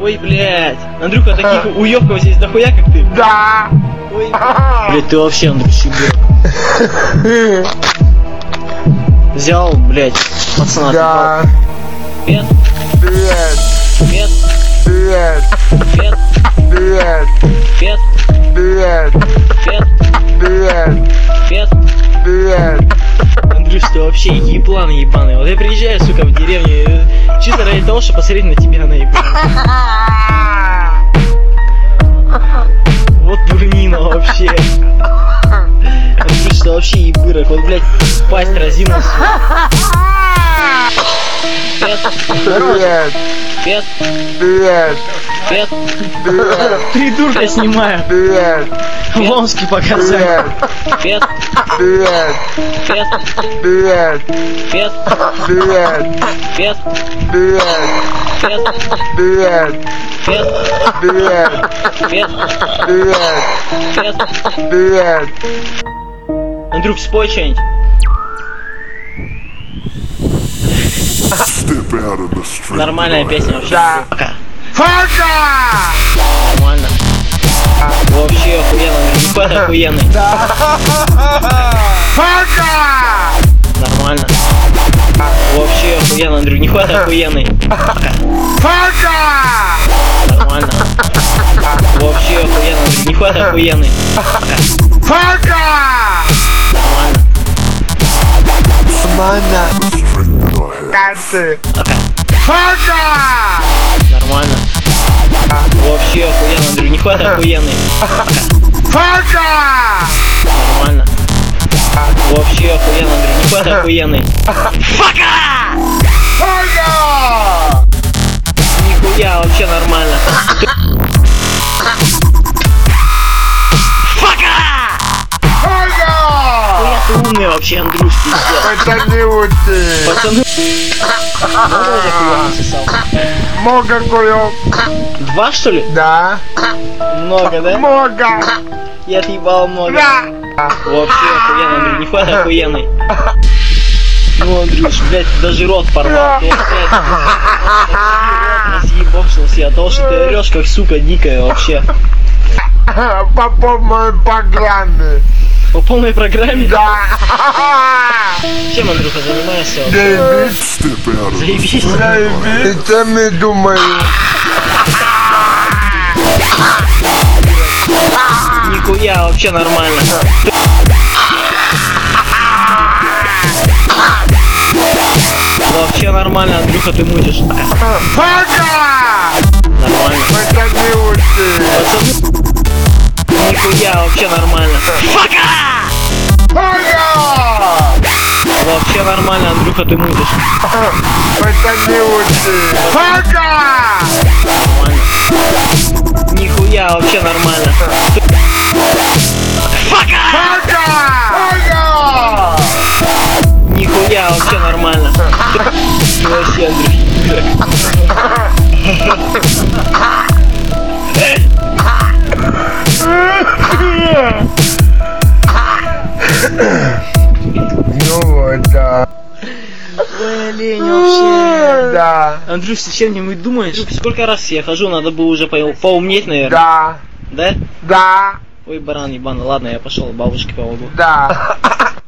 Ой, блядь. Андрюха, таких уёбков здесь дохуя, как ты. Да. Ой, блядь, ты вообще, Андрюш, ебёк. Взял, блядь, пацана. Да. Привет. Привет. Привет. Привет. Привет. Привет. Привет. Привет. Привет. Привет. Привет. Привет. Андрюш, ты вообще еблан ебаный. Вот я приезжаю, сука, в деревню, чисто ради того, чтобы посмотреть на тебя наебаный. Вот дурнина вообще. Андрюш, ты вообще ебырок. Вот, блядь, пасть разинулся. Привет. Привет. Привет. Привет. Привет. Привет. Придурка снимаю. Привет. Ломский показать. Привет. Привет. Привет. Привет. Привет. Привет. Привет. Привет. Привет. Привет. Привет. Привет. Привет. Привет. Привет. Привет. Андрюх, спой что-нибудь. Нормальная песня вообще. Да. Пока. Фака! Нормально. Вообще охуенно, Андрюх, хват охуенный. Фака! Нормально. Вообще охуенно, Андрюх, не хват охуенный. Пока. Фака! Нормально. Вообще охуенно, Андрюх, не хват охуенный. Пока. Фака! Нормально. Мана. Карты. Пока. Фака! Нормально. Вообще охуенно, Андрюх, не хват охуенный. Пока. Фака! Нормально. Вообще охуенно, Андрюх, не хват охуенный. Фака! Фака! Нихуя, вообще нормально. Фака! Фака! Хуя ты умный вообще, Андрюш, пиздец. Это не уйти. Пацаны, много уже хуя насосал? Много курил. 2, что ли? Да. Много, да? Много. Я отъебал много. Да. Вообще охуенно, Андрюш, не хват охуенный. Ну, Андрюш, блядь, даже рот порвал. Ты, блядь, разъебошился от того, что ты орешь, как сука дикая вообще. По полной программе. По полной программе? Да. Чем, Андрюха, занимаешься вообще? Заебись. Заебись. Заебись. И тем и думаю. Нихуя, вообще нормально. Вообще нормально, Андрюха, ты мутишь. Фака! Нормально. Это не уйти. Пацаны, нихуя, вообще нормально. Фака! Фака! Вообще нормально, Андрюха, ты мутишь. Это не уйти. Фака! Нормально. Нихуя, вообще нормально. Фака! Фака! Фака! Нихуя, вообще нормально. Ты вообще, Андрюх, Ну вот, да. блин, вообще. Да. Андрюш, ты чем-нибудь думаешь? Сколько раз я хожу, надо было уже поумнеть, наверное. Да. Да? Да. Ой, баран ебаный, ладно, я пошел, бабушке помогу. Да.